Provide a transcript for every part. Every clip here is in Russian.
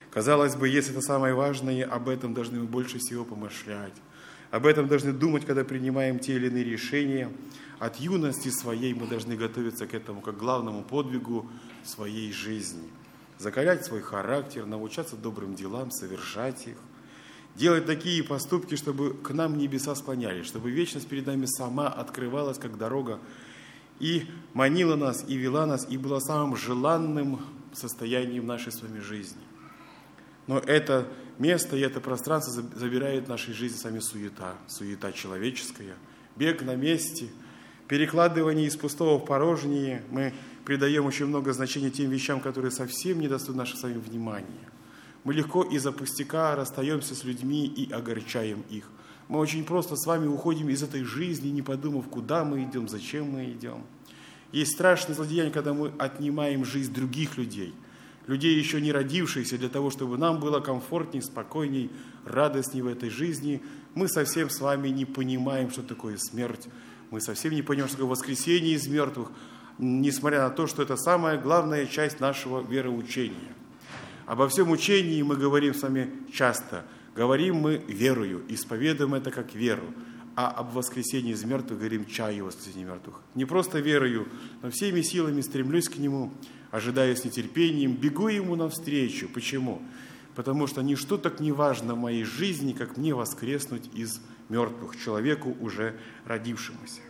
Казалось бы, если это самое важное, об этом должны мы больше всего помышлять. Об этом должны думать, когда принимаем те или иные решения. От юности своей мы должны готовиться к этому, как главному подвигу своей жизни. Закалять свой характер, научаться добрым делам, совершать их. Делать такие поступки, чтобы к нам небеса склонялись, чтобы вечность перед нами сама открывалась, как дорога, и манила нас, и вела нас, и была самым желанным состоянием нашей с вами жизни. Но это место и это пространство забирает в нашей жизни сами суета человеческая, бег на месте, перекладывание из пустого в порожнее. Мы придаем очень много значения тем вещам, которые совсем не достойны нашего с вами внимания. Мы легко из-за пустяка расстаемся с людьми и огорчаем их. Мы очень просто с вами уходим из этой жизни, не подумав, куда мы идем, зачем мы идем. Есть страшное злодеяние, когда мы отнимаем жизнь других людей, людей, еще не родившихся, для того, чтобы нам было комфортней, спокойней, радостней в этой жизни. Мы совсем с вами не понимаем, что такое смерть. Мы совсем не понимаем, что такое воскресение из мертвых, несмотря на то, что это самая главная часть нашего вероучения. Обо всем учении мы говорим с вами часто. Говорим мы верою, исповедуем это как веру. А об воскресении из мертвых говорим чаю воскресения мертвых. Не просто верою, но всеми силами стремлюсь к Нему, ожидая с нетерпением, бегу Ему навстречу. Почему? Потому что ничто так не важно в моей жизни, как мне воскреснуть из мертвых, человеку, уже родившемуся.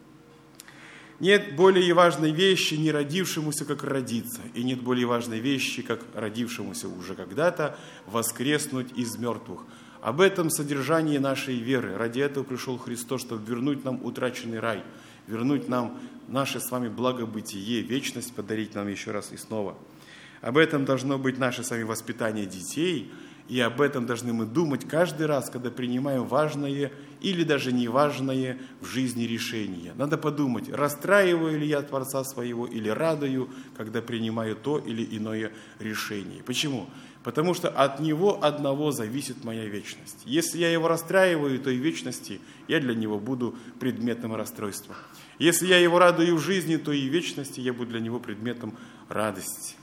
Нет более важной вещи не родившемуся, как родиться. И нет более важной вещи, как родившемуся уже когда-то воскреснуть из мертвых. Об этом содержании нашей веры. Ради этого пришел Христос, чтобы вернуть нам утраченный рай, вернуть нам наше с вами благобытие, вечность подарить нам еще раз и снова. Об этом должно быть наше с вами воспитание детей, и об этом должны мы думать каждый раз, когда принимаем важное или даже неважное в жизни решение. Надо подумать, расстраиваю ли я Творца своего или радую, когда принимаю то или иное решение. Почему? Потому что от Него одного зависит моя вечность. Если я Его расстраиваю, то и в вечности я для Него буду предметом расстройства. Если я Его радую в жизни, то и в вечности я буду для Него предметом радости.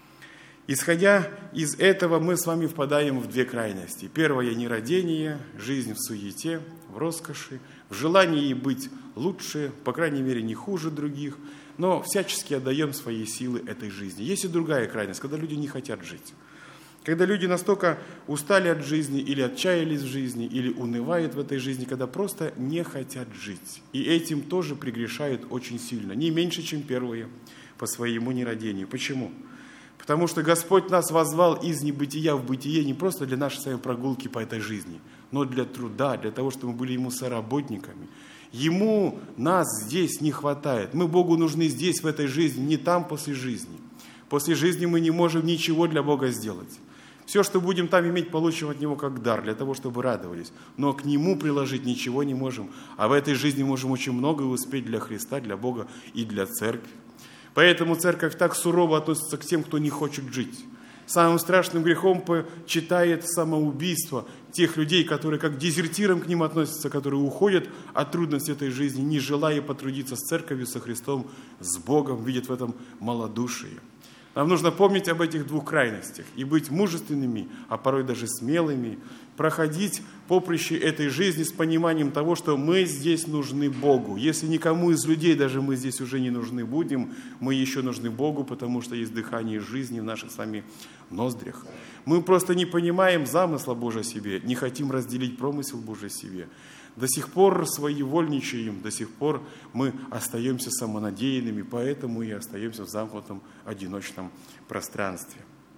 Исходя из этого, мы с вами впадаем в две крайности. Первое – нерадение, жизнь в суете, в роскоши, в желании быть лучше, по крайней мере, не хуже других, но всячески отдаем свои силы этой жизни. Есть и другая крайность, когда люди не хотят жить. Когда люди настолько устали от жизни, или отчаялись в жизни, или унывают в этой жизни, когда просто не хотят жить. И этим тоже прегрешают очень сильно, не меньше, чем первые, по своему нерадению. Почему? Потому что Господь нас возвал из небытия в бытие не просто для нашей с вами прогулки по этой жизни, но для труда, для того, чтобы мы были Ему соработниками. Ему нас здесь не хватает. Мы Богу нужны здесь, в этой жизни, не там после жизни. После жизни мы не можем ничего для Бога сделать. Все, что будем там иметь, получим от Него как дар, для того, чтобы радовались. Но к Нему приложить ничего не можем. А в этой жизни можем очень многое успеть для Христа, для Бога и для Церкви. Поэтому Церковь так сурово относится к тем, кто не хочет жить. Самым страшным грехом почитает самоубийство тех людей, которые как к дезертирам к ним относятся, которые уходят от трудностей этой жизни, не желая потрудиться с Церковью, со Христом, с Богом, видят в этом малодушие. Нам нужно помнить об этих двух крайностях и быть мужественными, а порой даже смелыми, проходить поприще этой жизни с пониманием того, что мы здесь нужны Богу. Если никому из людей даже мы здесь уже не нужны будем, мы еще нужны Богу, потому что есть дыхание жизни в наших с вами ноздрях. Мы просто не понимаем замысла Божия о себе, не хотим разделить промысел Божий о себе. До сих пор своевольничаем, до сих пор мы остаемся самонадеянными, поэтому и остаемся в замкнутом одиночном пространстве.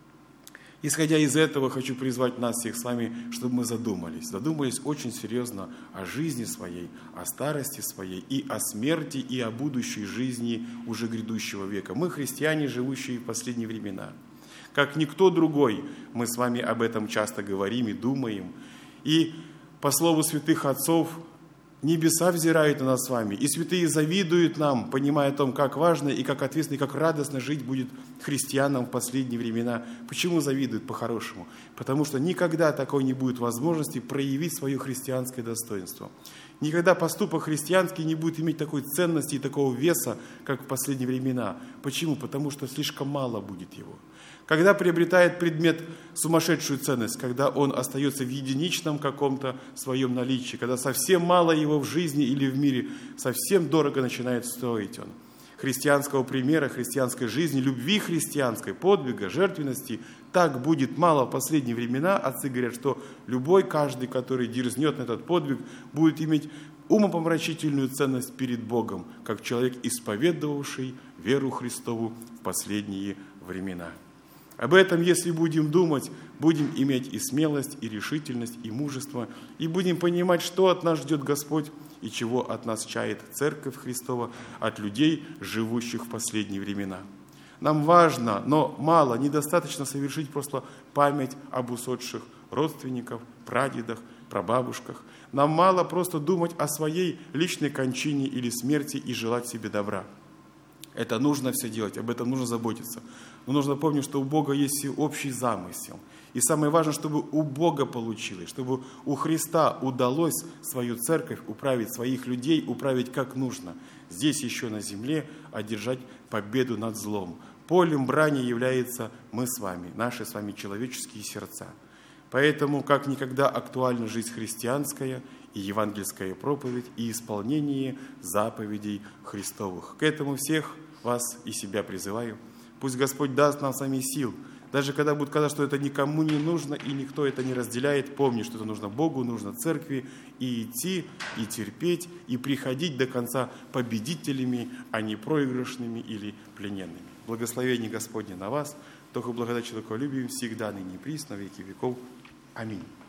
Исходя из этого, хочу призвать нас всех с вами, чтобы мы задумались очень серьезно о жизни своей, о старости своей и о смерти, и о будущей жизни уже грядущего века. Мы христиане, живущие в последние времена. Как никто другой, мы с вами об этом часто говорим и думаем. И по слову святых отцов, небеса взирают на нас с вами, и святые завидуют нам, понимая о том, как важно и как ответственно, и как радостно жить будет христианам в последние времена. Почему завидуют по-хорошему? Потому что никогда такой не будет возможности проявить свое христианское достоинство. Никогда поступок христианский не будет иметь такой ценности и такого веса, как в последние времена. Почему? Потому что слишком мало будет его. Когда приобретает предмет сумасшедшую ценность, когда он остается в единичном каком-то своем наличии, когда совсем мало его в жизни или в мире, совсем дорого начинает стоить он. Христианского примера, христианской жизни, любви христианской, подвига, жертвенности так будет мало в последние времена. Отцы говорят, что каждый, который дерзнет на этот подвиг, будет иметь умопомрачительную ценность перед Богом, как человек, исповедовавший веру Христову в последние времена. Об этом, если будем думать, будем иметь и смелость, и решительность, и мужество, и будем понимать, что от нас ждет Господь, и чего от нас чает Церковь Христова, от людей, живущих в последние времена. Нам важно, но мало, недостаточно совершить просто память об усопших родственниках, прадедах, прабабушках. Нам мало просто думать о своей личной кончине или смерти и желать себе добра. Это нужно все делать, об этом нужно заботиться. Но нужно помнить, что у Бога есть и общий замысел. И самое важное, чтобы у Бога получилось, чтобы у Христа удалось свою церковь управить, своих людей управить как нужно. Здесь еще на земле одержать победу над злом. Полем брани является мы с вами, наши с вами человеческие сердца. Поэтому как никогда актуальна жизнь христианская и евангельская проповедь и исполнение заповедей Христовых. К этому всех вас и себя призываю. Пусть Господь даст нам сами сил. Даже когда будет казаться, что это никому не нужно и никто это не разделяет, помни, что это нужно Богу, нужно церкви, и идти, и терпеть, и приходить до конца победителями, а не проигрышными или плененными. Благословение Господне на вас, только благодать человеколюбием всегда, ныне и присно, во веки веков. Аминь.